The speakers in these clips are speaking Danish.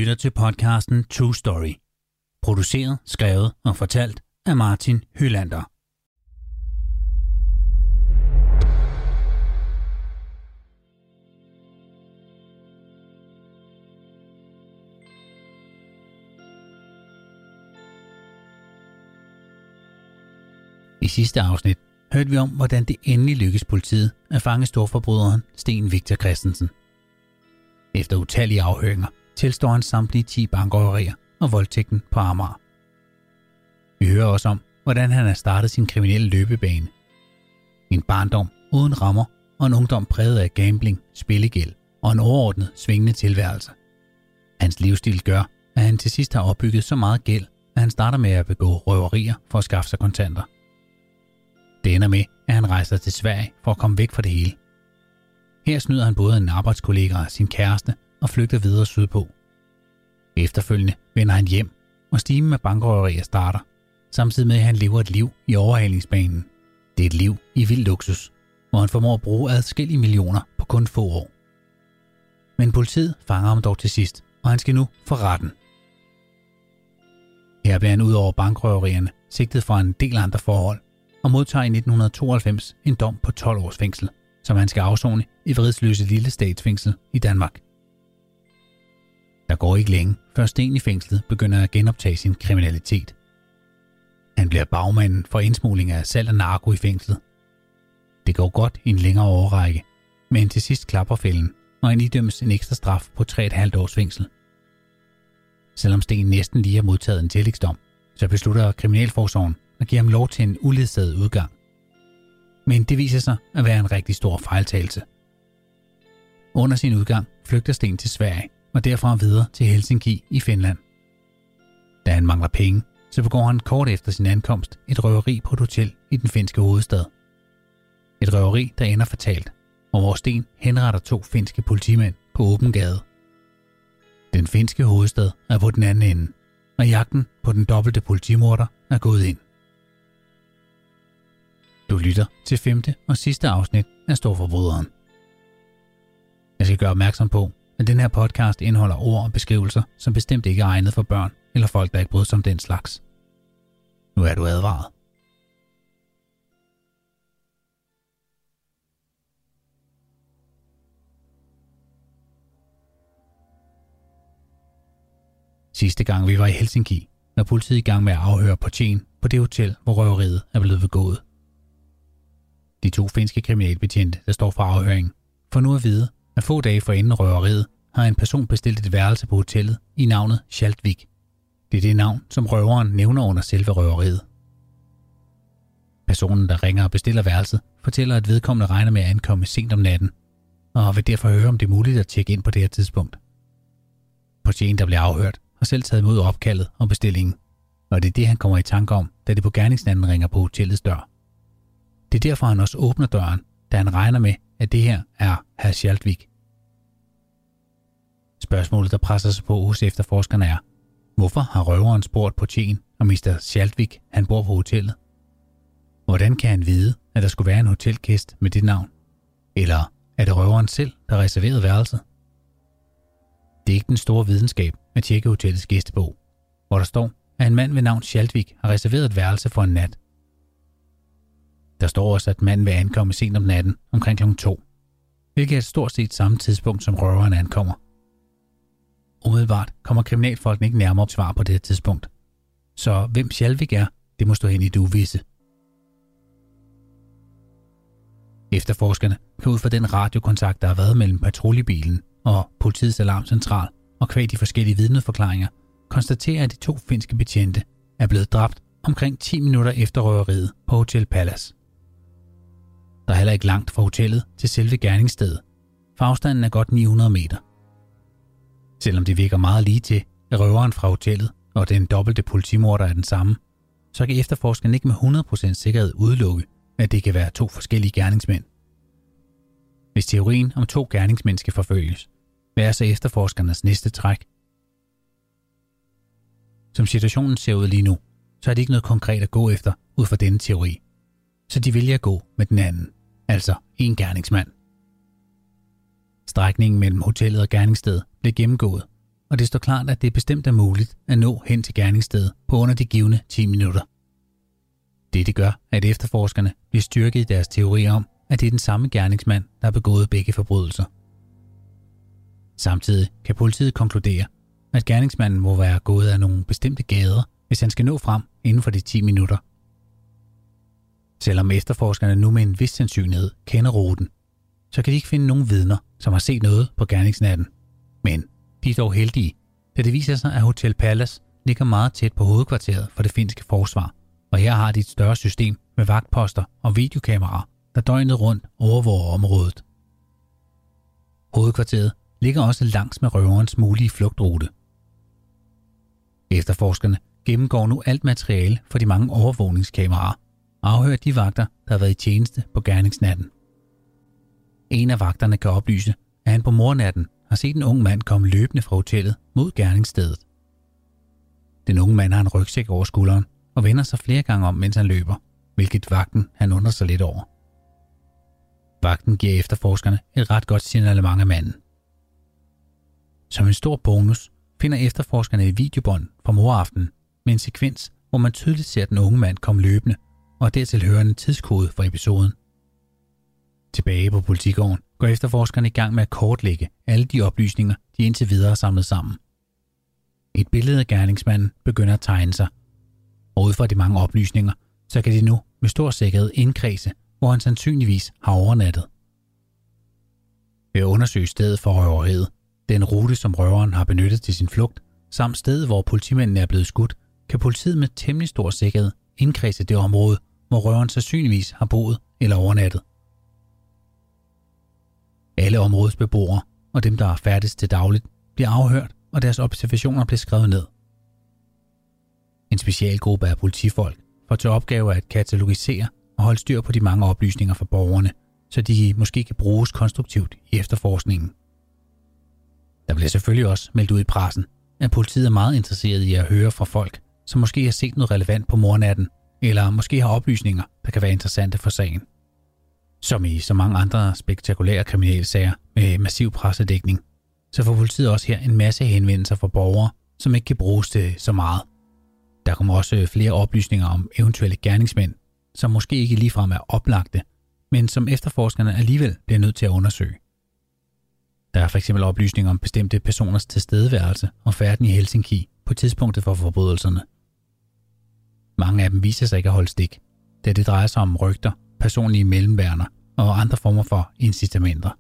lytter til podcasten True Story. Produceret, skrevet og fortalt af Martin Hylander. I sidste afsnit hørte vi om, hvordan det endelig lykkedes politiet at fange storforbryderen Sten Victor Christensen. Efter utallige afhøringer tilstår han samtlige 10 bankrøverier og voldtægten på Amager. Vi hører også om, hvordan han har startet sin kriminelle løbebane. En barndom uden rammer og en ungdom præget af gambling, spillegæld og en overordnet svingende tilværelse. Hans livsstil gør, at han til sidst har opbygget så meget gæld, at han starter med at begå røverier for at skaffe sig kontanter. Det ender med, at han rejser til Sverige for at komme væk fra det hele. Her snyder han både en arbejdskollega og sin kæreste og flygter videre sydpå. Efterfølgende vender han hjem, og stimen med bankrøverier starter, samtidig med at han lever et liv i overhalingsbanen. Det er et liv i vild luksus, hvor han formår at bruge adskillige millioner på kun få år. Men politiet fanger ham dog til sidst, og han skal nu for retten. Her bliver han ud over bankrøverierne sigtet for en del andre forhold, og modtager i 1992 en dom på 12 års fængsel, som han skal afsone i Vridsløse Lille Statsfængsel i Danmark. Der går ikke længe, før Sten i fængslet begynder at genoptage sin kriminalitet. Han bliver bagmanden for indsmugling af salg af narko i fængslet. Det går godt i en længere årrække, men til sidst klapper fælden, og han idømmes en ekstra straf på 3,5 års fængsel. Selvom Sten næsten lige har modtaget en tillægsdom, så beslutter kriminalforsorgen at give ham lov til en uledsaget udgang. Men det viser sig at være en rigtig stor fejltagelse. Under sin udgang flygter Sten til Sverige og derfra videre til Helsinki i Finland. Da han mangler penge, så begår han kort efter sin ankomst et røveri på et hotel i den finske hovedstad. Et røveri, der ender fatalt, og hvor Sten henretter 2 finske politimænd på åben gade. Den finske hovedstad er på den anden ende, og jagten på den dobbelte politimorder er gået ind. Du lytter til 5. og sidste afsnit af Storforbryderen. Jeg skal gøre opmærksom på, at den her podcast indeholder ord og beskrivelser, som bestemt ikke er egnet for børn eller folk, der ikke bryder sig om den slags. Nu er du advaret. Sidste gang vi var i Helsinki, var politiet i gang med at afhøre portieren på det hotel, hvor røveriet er blevet begået. De 2 finske kriminalbetjente, der står for afhøringen, får nu at vide, at få dage forinden røveriet har en person bestilt et værelse på hotellet i navnet Sjaltvik. Det er det navn, som røveren nævner under selve røveriet. Personen, der ringer og bestiller værelset, fortæller, at vedkommende regner med at ankomme sent om natten, og vil derfor høre, om det er muligt at tjekke ind på det her tidspunkt. Portieren, der bliver afhørt, har selv taget imod opkaldet og bestillingen, og det er det, han kommer i tanke om, da det på gerningsnatten ringer på hotellets dør. Det er derfor, han også åbner døren, da han regner med, at det her er hr. Sjaltvik. Spørgsmålet, der presser sig på hos efterforskerne er, hvorfor har røveren spurgt portieren, om Mr. Sjaltvik han bor på hotellet? Hvordan kan han vide, at der skulle være en hotelgæst med det navn? Eller er det røveren selv, der har reserveret værelset? Det er ikke den store videnskab at tjekke hotellets gæstebog, hvor der står, at en mand ved navn Sjaltvik har reserveret et værelse for en nat. Der står også, at manden vil ankomme sent om natten omkring kl. 2, hvilket er et stort set samme tidspunkt, som røveren ankommer. Umiddelbart kommer kriminalfolkene ikke nærmere op svar på det her tidspunkt. Så hvem Sjaltvik er, det må stå hen i det uvisse. Efterforskerne kan ud fra den radiokontakt, der har været mellem patruljebilen og politiets alarmcentral og kvæg de forskellige vidneforklaringer, konstatere, at de 2 finske betjente er blevet dræbt omkring 10 minutter efter røveriet på Hotel Palace. Der er heller ikke langt fra hotellet til selve gerningsstedet, for afstanden er godt 900 meter. Selvom det virker meget lige til, at røveren fra hotellet og den dobbelte politimorder er den samme, så kan efterforskerne ikke med 100% sikkerhed udelukke, at det kan være 2 forskellige gerningsmænd. Hvis teorien om 2 gerningsmænd skal forfølges, hvad er så efterforskernes næste træk? Som situationen ser ud lige nu, så er det ikke noget konkret at gå efter ud fra denne teori. Så de vælger at gå med den anden, altså en gerningsmand. Strækningen mellem hotellet og gerningsstedet blev gennemgået, og det står klart, at det bestemt er muligt at nå hen til gerningsstedet på under de givne 10 minutter. Det gør, at efterforskerne bliver styrket i deres teori om, at det er den samme gerningsmand, der har begået begge forbrydelser. Samtidig kan politiet konkludere, at gerningsmanden må være gået af nogle bestemte gader, hvis han skal nå frem inden for de 10 minutter. Selvom efterforskerne nu med en vis sandsynlighed kender ruten, så kan de ikke finde nogen vidner, som har set noget på gerningsnatten. Men de er dog heldige, da det viser sig, at Hotel Palace ligger meget tæt på hovedkvarteret for det finske forsvar, og her har de et større system med vagtposter og videokameraer, der døgnet rundt overvåger området. Hovedkvarteret ligger også langs med røverens mulige flugtrute. Efterforskerne gennemgår nu alt materiale for de mange overvågningskameraer og afhører de vagter, der har været i tjeneste på gerningsnatten. En af vagterne kan oplyse, at han på morgennatten har set en ung mand komme løbende fra hotellet mod gerningsstedet. Den unge mand har en rygsæk over skulderen og vender sig flere gange om, mens han løber, hvilket vagten han undrer sig lidt over. Vagten giver efterforskerne et ret godt signalement af manden. Som en stor bonus finder efterforskerne et videobånd fra moraften med en sekvens, hvor man tydeligt ser den unge mand komme løbende og dertil hørende tidskode for episoden. Tilbage på politigården går efterforskerne i gang med at kortlægge alle de oplysninger, de indtil videre har samlet sammen. Et billede af gerningsmanden begynder at tegne sig, og ud fra de mange oplysninger, så kan de nu med stor sikkerhed indkredse, hvor han sandsynligvis har overnattet. Ved at undersøge stedet for røveriet, den rute som røveren har benyttet til sin flugt, samt stedet hvor politimændene er blevet skudt, kan politiet med temmelig stor sikkerhed indkredse det område, hvor røveren sandsynligvis har boet eller overnattet. Alle områdets beboere og dem, der er færdes til dagligt, bliver afhørt, og deres observationer bliver skrevet ned. En specialgruppe af politifolk får til opgave at katalogisere og holde styr på de mange oplysninger fra borgerne, så de måske kan bruges konstruktivt i efterforskningen. Der bliver selvfølgelig også meldt ud i pressen, at politiet er meget interesseret i at høre fra folk, som måske har set noget relevant på morgennatten, eller måske har oplysninger, der kan være interessante for sagen. Som i så mange andre spektakulære kriminelle sager med massiv pressedækning, så får politiet også her en masse henvendelser fra borgere, som ikke kan bruges til så meget. Der kommer også flere oplysninger om eventuelle gerningsmænd, som måske ikke ligefrem er oplagte, men som efterforskerne alligevel bliver nødt til at undersøge. Der er fx oplysninger om bestemte personers tilstedeværelse og færden i Helsinki på tidspunktet for forbrydelserne. Mange af dem viser sig ikke at holde stik, da det drejer sig om rygter, personlige mellemværender og andre former for incitamenter.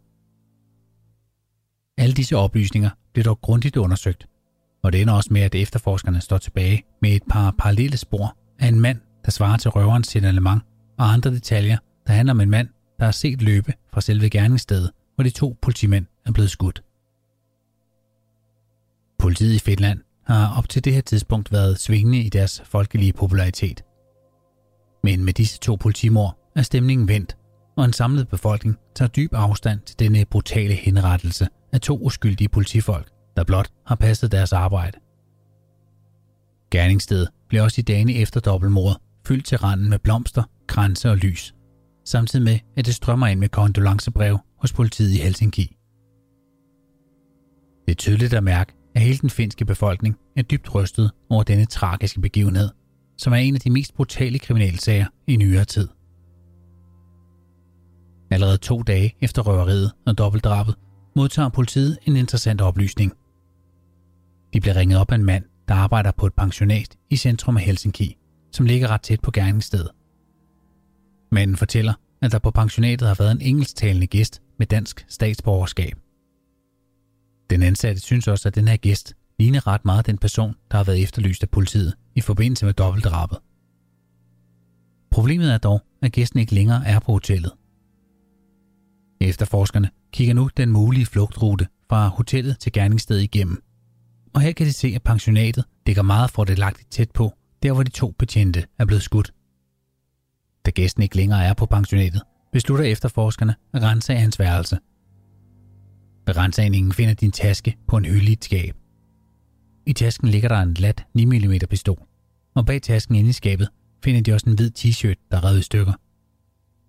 Alle disse oplysninger bliver dog grundigt undersøgt, og det ender også med, at efterforskerne står tilbage med et par parallelle spor af en mand, der svarer til røverens signalement, og andre detaljer, der handler om en mand, der har set løbe fra selve gerningsstedet, hvor de 2 politimænd er blevet skudt. Politiet i Finland har op til det her tidspunkt været svingende i deres folkelige popularitet. Men med disse 2 politimord er stemningen vendt, og en samlet befolkning tager dyb afstand til denne brutale henrettelse af 2 uskyldige politifolk, der blot har passet deres arbejde. Gerningsstedet bliver også i dagene efter dobbeltmordet fyldt til randen med blomster, kranse og lys, samtidig med, at det strømmer ind med kondolencebrev hos politiet i Helsinki. Det er tydeligt at mærke, at hele den finske befolkning er dybt rystet over denne tragiske begivenhed, som er en af de mest brutale kriminalsager i nyere tid. Allerede 2 dage efter røveriet og dobbeltdrabet modtager politiet en interessant oplysning. De bliver ringet op af en mand, der arbejder på et pensionat i centrum af Helsinki, som ligger ret tæt på gerningsstedet. Manden fortæller, at der på pensionatet har været en engelsktalende gæst med dansk statsborgerskab. Den ansatte synes også, at den her gæst ligner ret meget den person, der har været efterlyst af politiet i forbindelse med dobbeltdrabet. Problemet er dog, at gæsten ikke længere er på hotellet. Efterforskerne kigger nu den mulige flugtrute fra hotellet til gerningsstedet igennem, og her kan de se, at pensionatet ligger meget fordelagtigt tæt på, der hvor de 2 betjente er blevet skudt. Da gæsten ikke længere er på pensionatet, beslutter efterforskerne at ransage hans værelse. Ved ransagningen finder de en taske på en hylde i et skab. I tasken ligger der en lat 9 mm pistol, og bag tasken inde i skabet finder de også en hvid t-shirt, der er revet i stykker.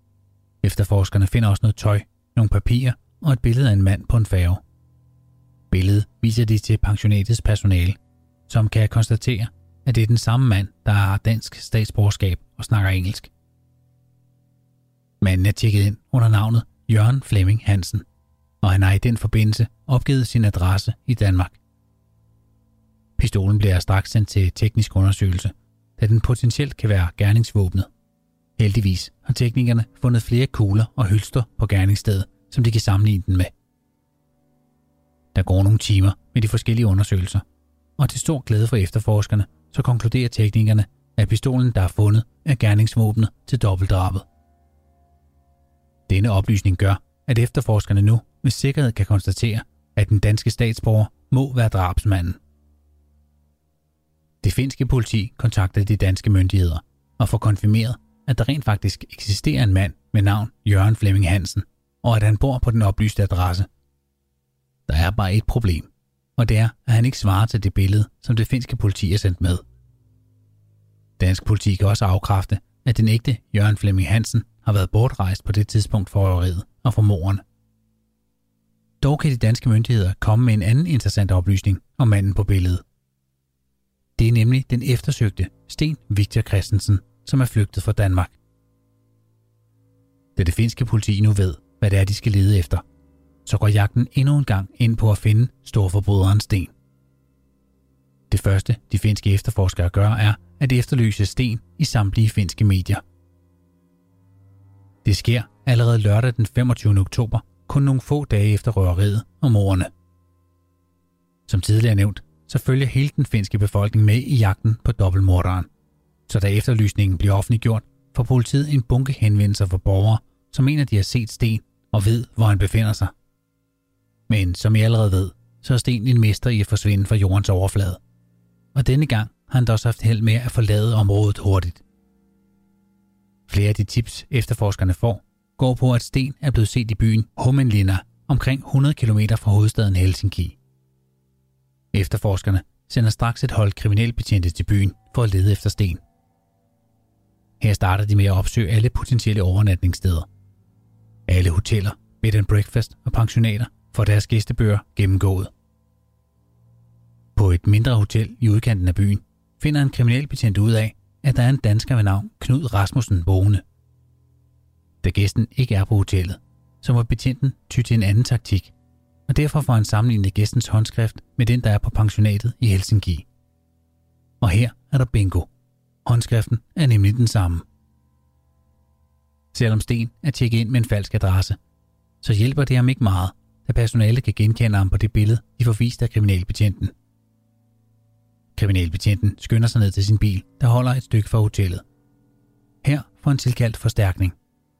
Efterforskerne finder også noget tøj, nogle papirer og et billede af en mand på en færge. Billedet viser de til pensionatets personale, som kan konstatere, at det er den samme mand, der har dansk statsborgerskab og snakker engelsk. Manden er tjekket ind under navnet Jørgen Flemming Hansen, og han har i den forbindelse opgivet sin adresse i Danmark. Pistolen bliver straks sendt til teknisk undersøgelse, da den potentielt kan være gerningsvåbnet. Heldigvis har teknikerne fundet flere kugler og hylster på gerningsstedet, som de kan sammenligne den med. Der går nogle timer med de forskellige undersøgelser, og til stor glæde for efterforskerne, så konkluderer teknikerne, at pistolen, der er fundet, er gerningsvåbnet til dobbeltdrabet. Denne oplysning gør, at efterforskerne nu med sikkerhed kan konstatere, at den danske statsborger må være drabsmanden. Det finske politi kontaktede de danske myndigheder og får konfirmeret, at der rent faktisk eksisterer en mand med navn Jørgen Flemming Hansen, og at han bor på den oplyste adresse. Der er bare et problem, og det er, at han ikke svarer til det billede, som det finske politi er sendt med. Dansk politi kan også afkræfte, at den ægte Jørgen Flemming Hansen har været bortrejst på det tidspunkt for røveriet og for mordene. Dog kan de danske myndigheder komme med en anden interessant oplysning om manden på billedet. Det er nemlig den eftersøgte Sten Victor Christensen, som er flygtet fra Danmark. Da det finske politi nu ved, hvad det er, de skal lede efter, så går jagten endnu en gang ind på at finde storforbryderen Sten. Det første, de finske efterforskere gør, er at efterlyse Sten i samtlige finske medier. Det sker allerede lørdag den 25. oktober, kun nogle få dage efter røveriet og mordene. Som tidligere nævnt, så følger hele den finske befolkning med i jagten på dobbeltmorderen. Så da efterlysningen bliver offentliggjort, får politiet en bunke henvendelser fra borgere, som mener, de har set Sten og ved, hvor han befinder sig. Men som I allerede ved, så er Sten en mester i at forsvinde fra jordens overflade. Og denne gang har han da også haft held med at forlade området hurtigt. Flere af de tips, efterforskerne får, går på, at Sten er blevet set i byen Hämeenlinna, omkring 100 km fra hovedstaden Helsinki. Efterforskerne sender straks et hold kriminalbetjente til byen for at lede efter Sten. Her starter de med at opsøge alle potentielle overnatningssteder. Alle hoteller, bed and breakfast og pensionater får deres gæstebøger gennemgået. På et mindre hotel i udkanten af byen finder en kriminalbetjent ud af, at der er en dansker ved navn Knud Rasmussen boende. Da gæsten ikke er på hotellet, så må betjenten ty til en anden taktik, og derfor får han sammenlignet gæstens håndskrift med den, der er på pensionatet i Helsinki. Og her er der bingo. Håndskriften er nemlig den samme. Selvom Sten er tjekket ind med en falsk adresse, så hjælper det ham ikke meget, da personalet kan genkende ham på det billede, de får vist af kriminalbetjenten. Kriminalbetjenten skynder sig ned til sin bil, der holder et stykke fra hotellet. Her får han tilkaldt forstærkning.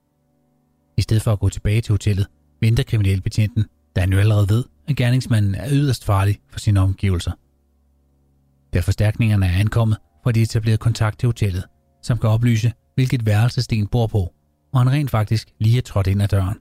I stedet for at gå tilbage til hotellet, venter kriminalbetjenten, da han jo allerede ved, at gerningsmanden er yderst farlig for sine omgivelser. Da forstærkningerne er ankommet, får de etableret kontakt til hotellet, som kan oplyse, hvilket værelse Sten bor på, og han rent faktisk lige er trådt ind ad døren.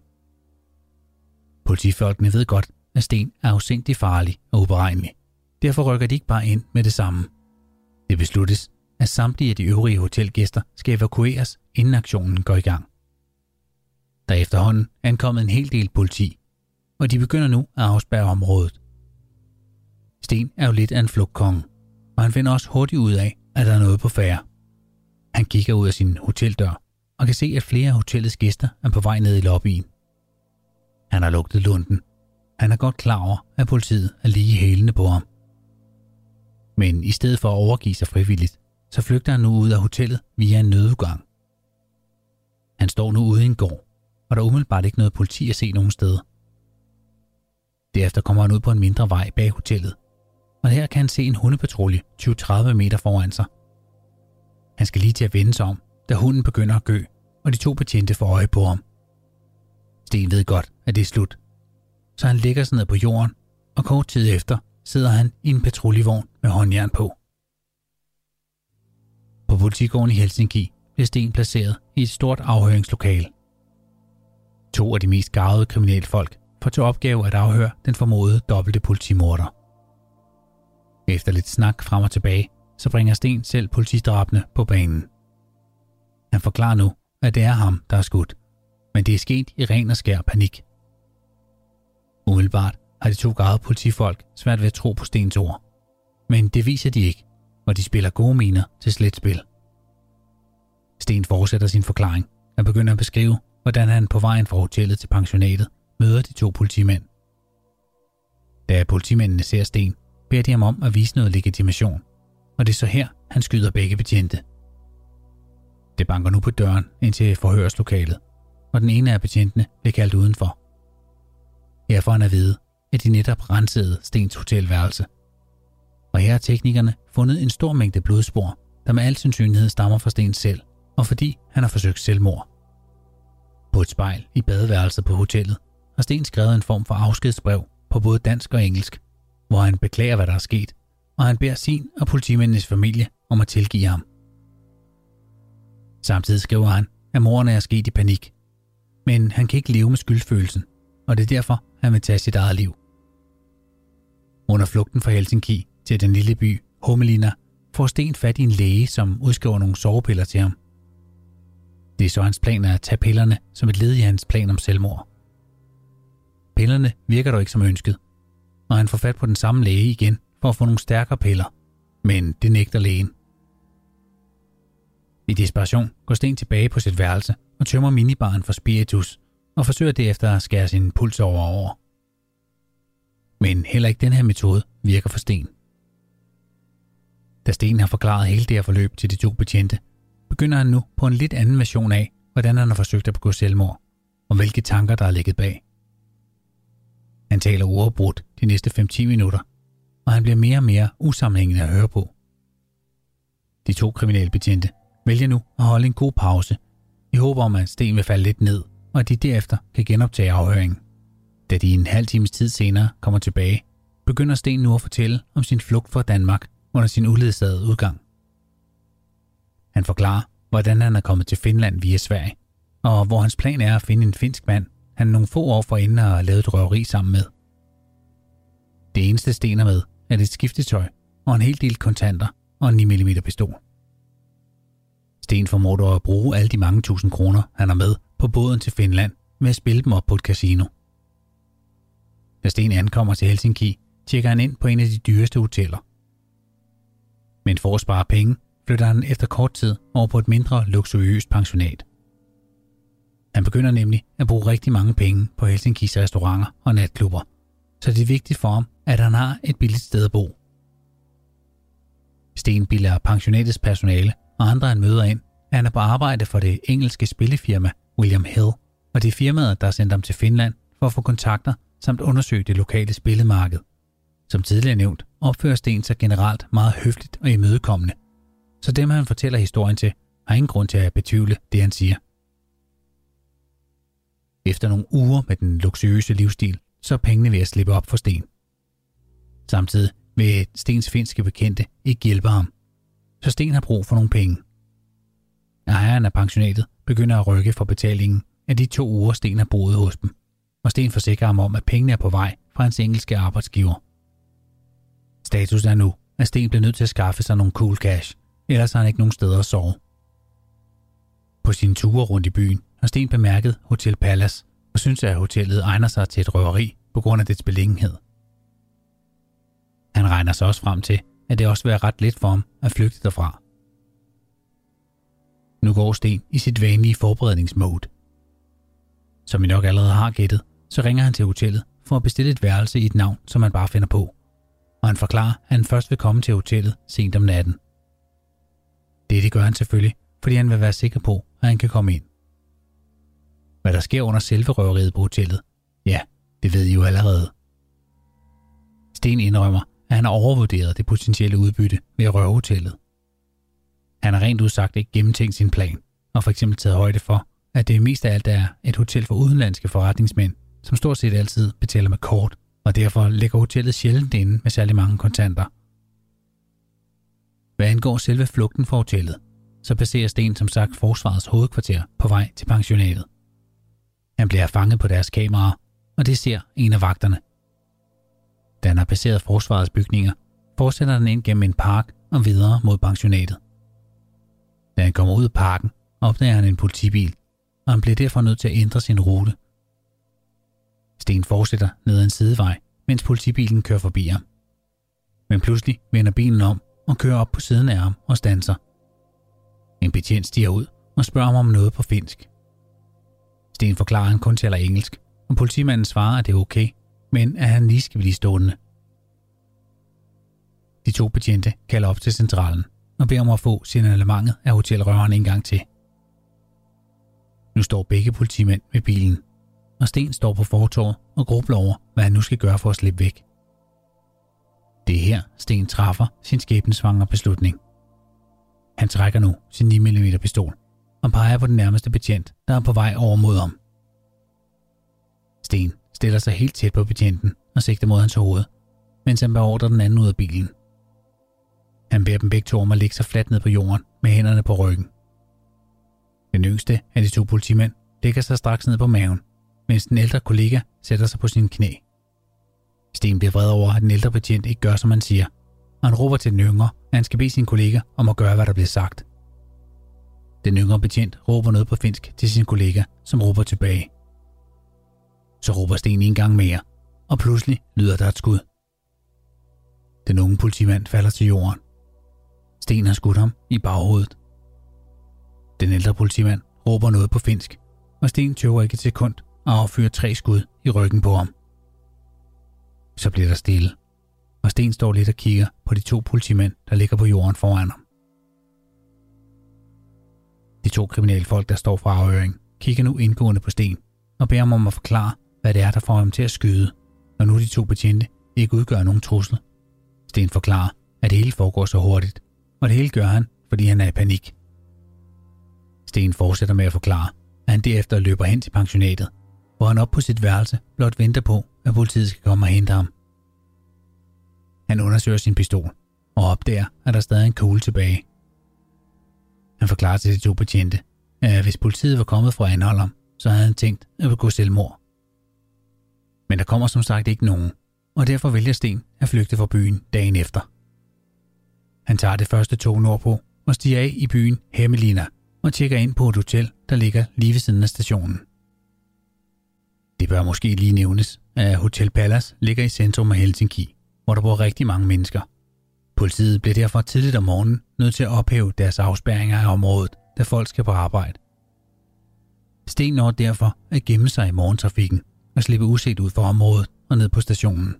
Politifolkene ved godt, at Sten er afsindig farlig og uberegnelig. Derfor rykker de ikke bare ind med det samme. Det besluttes, at samtlige af de øvrige hotelgæster skal evakueres, inden aktionen går i gang. Der er efterhånden ankommet en hel del politi, og de begynder nu at afspærre området. Sten er jo lidt af en flugtkonge, og han finder også hurtigt ud af, at der er noget på færde. Han kigger ud af sin hoteldør og kan se, at flere af hotellets gæster er på vej ned i lobbyen. Han har lugtet lunden. Han er godt klar over, at politiet er lige hælende på ham. Men i stedet for at overgive sig frivilligt, så flygter han nu ud af hotellet via en nødudgang. Han står nu ude i en gård, og der er umiddelbart ikke noget politi at se nogen steder. Derefter kommer han ud på en mindre vej bag hotellet, og her kan han se en hundepatrulje 20-30 meter foran sig. Han skal lige til at vende sig om, da hunden begynder at gø, og de to betjente får øje på ham. Sten ved godt, at det er slut, så han lægger sig ned på jorden, og kort tid efter sidder han i en patruljevogn med håndjern på. På politigården i Helsinki bliver Sten placeret i et stort afhøringslokale. 2 af de mest garvede kriminalfolk får til opgave at afhøre den formodede dobbelte politimorder. Efter lidt snak frem og tilbage, så bringer Sten selv politidrabene på banen. Han forklarer nu, at det er ham, der er skudt, men det er sket i ren og skær panik. Umiddelbart har de 2 gravede politifolk svært ved at tro på Stens ord. Men det viser de ikke, og de spiller gode miner til slet spil. Sten fortsætter sin forklaring og begynder at beskrive, hvordan han på vejen fra hotellet til pensionatet møder de 2 politimænd. Da politimændene ser Sten, beder de ham om at vise noget legitimation, og det er så her, han skyder begge betjente. Det banker nu på døren ind til forhørslokalet, og den ene af betjentene bliver kaldt udenfor. Her får han at vide, at de netop rensede Stens hotelværelse. Og her har teknikerne fundet en stor mængde blodspor, der med al sandsynlighed stammer fra Sten selv, og fordi han har forsøgt selvmord. På et spejl i badeværelset på hotellet har Sten skrevet en form for afskedsbrev på både dansk og engelsk, hvor han beklager, hvad der er sket, og han beder sin og politimændenes familie om at tilgive ham. Samtidig skriver han, at morerne er sket i panik, men han kan ikke leve med skyldfølelsen, og det er derfor, han vil tage sit eget liv. Under flugten fra Helsinki til den lille by Hämeenlinna får Sten fat i en læge, som udskriver nogle sovepiller til ham. Det er så hans plan at tage pillerne som et led i hans plan om selvmord. Pillerne virker dog ikke som ønsket, og han får fat på den samme læge igen for at få nogle stærkere piller, men det nægter lægen. I desperation går Sten tilbage på sit værelse og tømmer minibaren for spiritus og forsøger derefter at skære sin puls over. Men heller ikke den her metode virker for Sten. Da Sten har forklaret hele det her forløb til de 2 betjente, begynder han nu på en lidt anden version af, hvordan han har forsøgt at begå selvmord, og hvilke tanker der er ligget bag. Han taler uafbrudt de næste 5-10 minutter, og han bliver mere og mere usammenhængende at høre på. De 2 kriminelle betjente vælger nu at holde en god pause, i håb om at Sten vil falde lidt ned, og at de derefter kan genoptage afhøringen. Da de en halv times tid senere kommer tilbage, begynder Sten nu at fortælle om sin flugt fra Danmark under sin uledsagede udgang. Han forklarer, hvordan han er kommet til Finland via Sverige, og hvor hans plan er at finde en finsk mand, han nogle få år forinden har lavet et røveri sammen med. Det eneste Sten er med er et skiftetøj og en hel del kontanter og en 9mm pistol. Sten formår dog at bruge alle de mange tusind kroner, han har med på båden til Finland, med at spille dem op på et casino. Da Sten ankommer til Helsinki, tjekker han ind på en af de dyreste hoteller. Men for at spare penge, flytter han efter kort tid over på et mindre luksuriøst pensionat. Han begynder nemlig at bruge rigtig mange penge på Helsinkis restauranter og natklubber, så det er vigtigt for ham, at han har et billigt sted at bo. Sten bilder pensionatets personale og andre han møder ind, at han er på arbejde for det engelske spillefirma William Hill, og det er firmaet, der har sendt ham til Finland for at få kontakter samt undersøge det lokale spillemarked. Som tidligere nævnt, opfører Sten sig generelt meget høfligt og imødekommende, så dem han fortæller historien til, har ingen grund til at betvivle det han siger. Efter nogle uger med den luksuriøse livsstil, så er pengene ved at slippe op for Sten. Samtidig vil Stens finske bekendte ikke hjælpe ham, så Sten har brug for nogle penge. Ejeren af pensionatet begynder at rykke for betalingen af de 2 uger Sten har boet hos dem, og Sten forsikrer ham om, at pengene er på vej fra hans engelske arbejdsgiver. Status er nu, at Sten bliver nødt til at skaffe sig nogle cool cash, ellers har han ikke nogen steder at sove. På sine ture rundt i byen har Sten bemærket Hotel Palace og synes, at hotellet egner sig til et røveri på grund af dets beliggenhed. Han regner sig også frem til, at det også vil være ret let for ham at flygte derfra. Nu går Sten i sit vanlige forberedningsmode. Som I nok allerede har gættet, så ringer han til hotellet for at bestille et værelse i et navn, som han bare finder på, og han forklarer, at han først vil komme til hotellet sent om natten. Det gør han selvfølgelig, fordi han vil være sikker på, at han kan komme ind. Hvad der sker under selve røveriet på hotellet, ja, det ved I jo allerede. Sten indrømmer, at han har overvurderet det potentielle udbytte ved at røve hotellet. Han har rent udsagt ikke gennemtænkt sin plan, og for eksempel taget højde for, at det mest af alt er et hotel for udenlandske forretningsmænd, som stort set altid betaler med kort, og derfor ligger hotellet sjældent inde med særlig mange kontanter. Hvad angår selve flugten fra hotellet, så passerer Sten som sagt forsvarets hovedkvarter på vej til pensionatet. Han bliver fanget på deres kameraer, og det ser en af vagterne. Da han har passeret forsvarets bygninger, fortsætter han ind gennem en park og videre mod pensionatet. Da han kommer ud af parken, opdager han en politibil, og han bliver derfor nødt til at ændre sin rute. Sten fortsætter ned ad en sidevej mens politibilen kører forbi ham. Men pludselig vender bilen om og kører op på siden af ham og standser. En betjent stiger ud og spørger ham om noget på finsk. Sten forklarer, at han kun taler engelsk, og politimanden svarer, at det er okay, men at han lige skal blive stående. De to betjente kalder op til centralen og beder om at få signalementet af hotelrøveren en gang til. Nu står begge politimænd ved bilen, og Sten står på fortovet og grubler over, hvad han nu skal gøre for at slippe væk. Det er her, Sten træffer sin skæbnesvangre beslutning. Han trækker nu sin 9 mm pistol og peger på den nærmeste betjent, der er på vej over mod ham. Sten stiller sig helt tæt på betjenten og sigter mod hans hoved, mens han beordrer den anden ud af bilen. Han beder dem begge to om at lægge sig fladt ned på jorden med hænderne på ryggen. Den yngste af de to politimænd lægger sig straks ned på maven, mens den ældre kollega sætter sig på sine knæ. Sten bliver vred over, at den ældre betjent ikke gør, som han siger, og han råber til den yngre, at han skal bede sin kollega om at gøre, hvad der bliver sagt. Den yngre betjent råber noget på finsk til sin kollega, som råber tilbage. Så råber Sten en gang mere, og pludselig lyder der et skud. Den unge politimand falder til jorden. Sten har skudt ham i baghovedet. Den ældre politimand råber noget på finsk, og Sten tøver ikke et sekund og affyrer 3 skud i ryggen på ham. Så bliver der stille, og Sten står lidt og kigger på de 2 politimænd, der ligger på jorden foran ham. De 2 kriminalfolk, der står fra afhøring, kigger nu indgående på Sten og beder ham om at forklare, hvad det er, der får ham til at skyde, når nu de 2 betjente ikke udgør nogen trussel. Sten forklarer, at det hele foregår så hurtigt, og det hele gør han, fordi han er i panik. Sten fortsætter med at forklare, at han derefter løber hen til pensionatet, hvor han op på sit værelse blot venter på, at politiet skal komme og hente ham. Han undersøger sin pistol og opdager, at der stadig er en kugle tilbage. Han forklarer til de 2 betjente, at hvis politiet var kommet for at anholde ham, så havde han tænkt at begå selvmord. Men der kommer som sagt ikke nogen, og derfor vælger Sten at flygte fra byen dagen efter. Han tager det første tog nordpå og stiger af i byen Hämeenlinna og tjekker ind på et hotel, der ligger lige ved siden af stationen. Det bør måske lige nævnes, at Hotel Palace ligger i centrum af Helsinki, hvor der bor rigtig mange mennesker. Politiet bliver derfor tidligt om morgenen nødt til at ophæve deres afspærringer af området, da folk skal på arbejde. Sten når derfor at gemme sig i morgentrafikken og slippe uset ud for området og ned på stationen.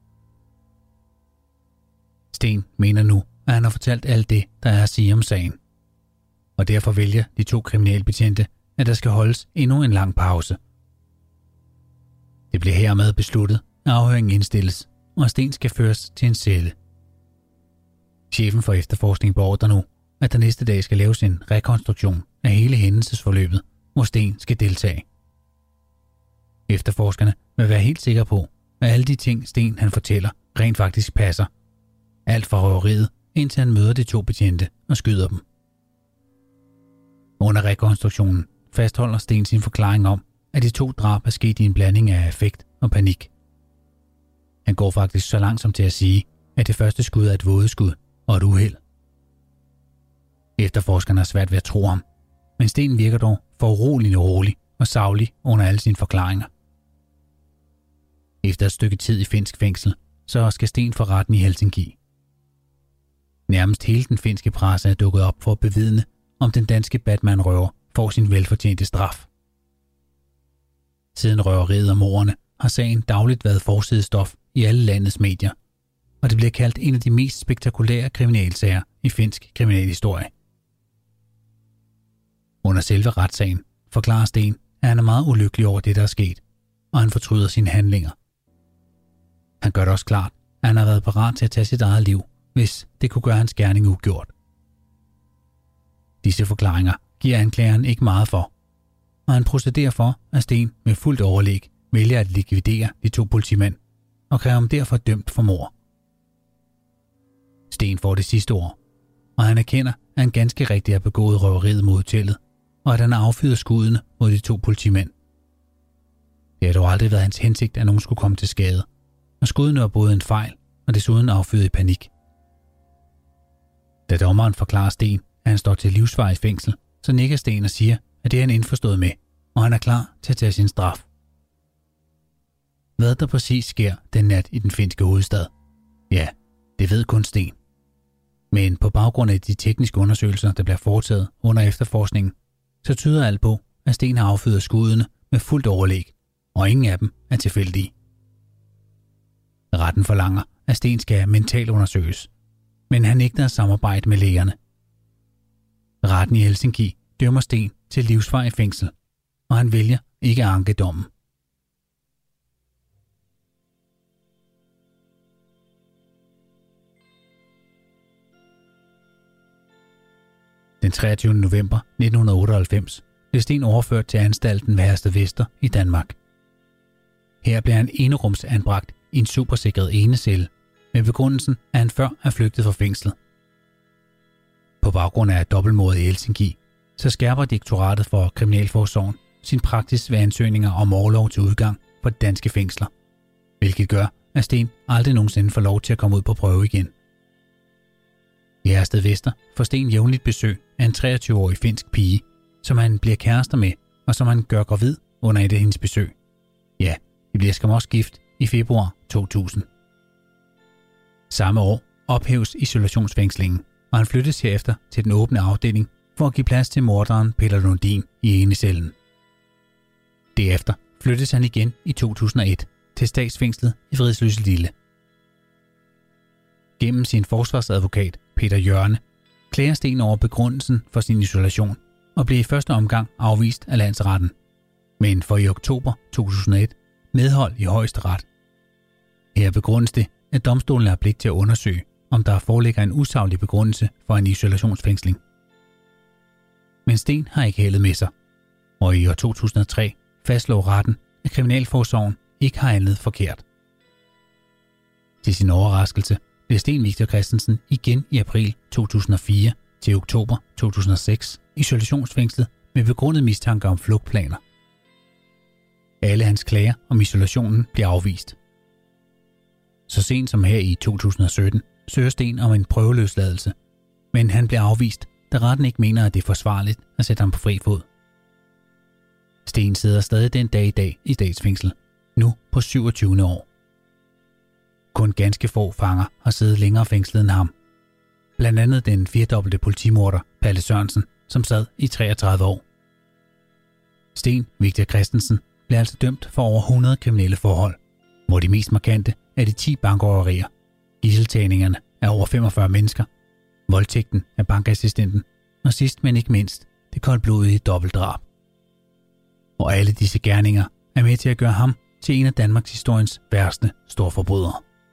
Sten mener nu, at han har fortalt alt det, der er at sige om sagen. Og derfor vælger de 2 kriminalbetjente, at der skal holdes endnu en lang pause. Det bliver hermed besluttet, at afhøringen indstilles, og Sten skal føres til en celle. Chefen for efterforskning beordrer nu, at der næste dag skal laves en rekonstruktion af hele hændelsesforløbet, hvor Sten skal deltage. Efterforskerne vil være helt sikre på, at alle de ting, Sten han fortæller, rent faktisk passer. Alt fra røveriet, indtil han møder de 2 betjente og skyder dem. Under rekonstruktionen fastholder Sten sin forklaring om, at de 2 drab er sket i en blanding af affekt og panik. Han går faktisk så langt som til at sige, at det første skud er et vådeskud og et uheld. Efterforskerne har svært ved at tro ham, men Sten virker dog foruroligende rolig og saglig under alle sine forklaringer. Efter et stykke tid i finsk fængsel, så skal Sten for retten i Helsinki. Nærmest hele den finske presse er dukket op for at bevidne, om den danske Batman-røver får sin velfortjente straf. Siden røveriet og morderne har sagen dagligt været forsidestof i alle landets medier, og det bliver kaldt en af de mest spektakulære kriminalsager i finsk kriminalhistorie. Under selve retssagen forklarer Sten, at han er meget ulykkelig over det, der er sket, og han fortryder sine handlinger. Han gør det også klart, at han har været parat til at tage sit eget liv, hvis det kunne gøre hans gerning ugjort. Disse forklaringer giver anklageren ikke meget for, og han procederer for, at Sten med fuldt overlæg vælger at likvidere de 2 politimænd og kræver ham derfor dømt for mord. Sten får det sidste ord, og han erkender, at han ganske rigtigt har begået røveriet mod hotellet, og at han har affyret skuddene mod de 2 politimænd. Det har dog aldrig været hans hensigt, at nogen skulle komme til skade, og skuddene var både en fejl og desuden affyret i panik. Da dommeren forklarer Sten, at han står til livsvarig fængsel, så nikker Sten og siger, at det er han indforstået med, og han er klar til at tage sin straf. Hvad der præcis sker den nat i den finske hovedstad? Ja, det ved kun Sten. Men på baggrund af de tekniske undersøgelser, der bliver foretaget under efterforskningen, så tyder alt på, at Sten har affyret skuddene med fuldt overlæg, og ingen af dem er tilfældige. Retten forlanger, at Sten skal mentalt undersøges, men han nægter at samarbejde med lægerne. Retten i Helsinki dømmer Sten til livsvarig fængsel, og han vælger ikke at anke dommen. Den 23. november 1998 blev Sten overført til anstalten Herstedvester i Danmark. Her blev han enerumsanbragt i en supersikret enecelle, med begrundelsen, at han før er flygtet fra fængslet. På baggrund af dobbeltmordet i Helsinki, så skærper Direktoratet for Kriminalforsorgen sin praksis ved ansøgninger om orlov til udgang for de danske fængsler, hvilket gør, at Sten aldrig nogensinde får lov til at komme ud på prøve igen. I Herstedvester får Sten jævnligt besøg af en 23-årig finsk pige, som han bliver kærester med, og som han gør gravid under et af hendes besøg. Ja, de bliver skam også gift i februar 2000. Samme år ophæves isolationsfængslingen, og han flyttes herefter til den åbne afdeling for at give plads til morderen Peter Lundin i enecellen. Derefter flyttes han igen i 2001 til statsfængslet i Vridsløselille. Gennem sin forsvarsadvokat Peter Jørne klager Sten over begrundelsen for sin isolation og blev i første omgang afvist af landsretten, men får i oktober 2001 medhold i Højesteret. Her begrundes det, at domstolen har pligt til at undersøge, om der foreligger en usaglig begrundelse for en isolationsfængsling. Men Sten har ikke heldet med sig, og i år 2003 fastslår retten, at Kriminalforsorgen ikke har handlet forkert. Til sin overraskelse blev Sten Victor Christensen igen i april 2004 til oktober 2006 isolationsfængslet med begrundet mistanke om flugtplaner. Alle hans klager om isolationen bliver afvist. Så sent som her i 2017 søger Sten om en prøveløsladelse, men han bliver afvist, da retten ikke mener, at det er forsvarligt at sætte ham på fri fod. Sten sidder stadig den dag i dag i statsfængsel, nu på 27. år. Kun ganske få fanger har siddet længere fængslet end ham. Blandt andet den 4-dobbelte politimorder Palle Sørensen, som sad i 33 år. Sten Victor Christensen blev altså dømt for over 100 kriminelle forhold, hvor de mest markante er de 10 bankrøverier, gidseltagningerne af over 45 mennesker, voldtægten af bankassistenten og sidst men ikke mindst det koldblodige dobbeltdrab. Og alle disse gerninger er med til at gøre ham til en af Danmarks historiens værste storforbrydere.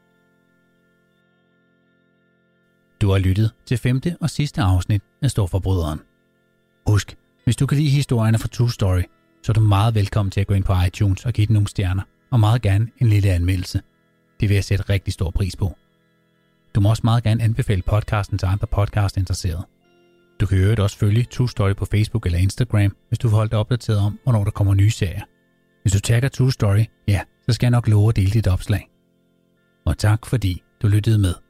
Du har lyttet til 5. og sidste afsnit af Storforbryderen. Husk, hvis du kan lide historierne fra True Story, så er du meget velkommen til at gå ind på iTunes og give den nogle stjerner, og meget gerne en lille anmeldelse. Det vil jeg sætte rigtig stor pris på. Du må også meget gerne anbefale podcasten til andre podcast-interesserede. Du kan i øvrigt også følge True Story på Facebook eller Instagram, hvis du vil holde dig opdateret om, hvornår der kommer nye serier. Hvis du tagger True Story, ja, så skal jeg nok love at dele dit opslag. Og tak fordi du lyttede med.